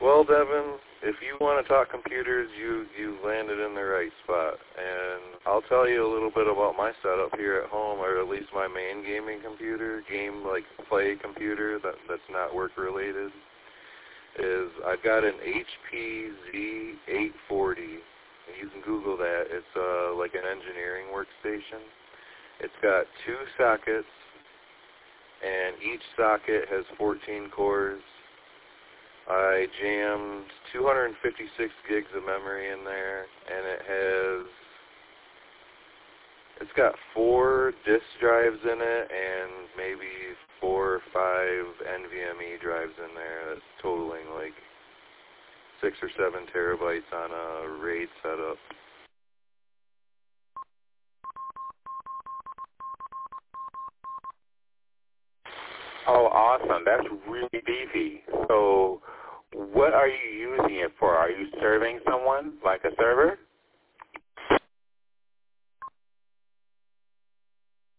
Well, Devin, if you want to talk computers, you landed in the right spot. And I'll tell you a little bit about my setup here at home, or at least my main gaming computer, play computer that's not work-related, is I've got an HP Z840. You can Google that. It's like an engineering workstation. It's got 2 sockets, and each socket has 14 cores. I jammed 256 gigs of memory in there, and it's got 4 disk drives in it, and maybe 4 or 5 NVMe drives in there. That's totaling like 6 or 7 terabytes on a RAID setup. Oh, awesome. That's really beefy. So what are you using it for? Are you serving someone, like a server?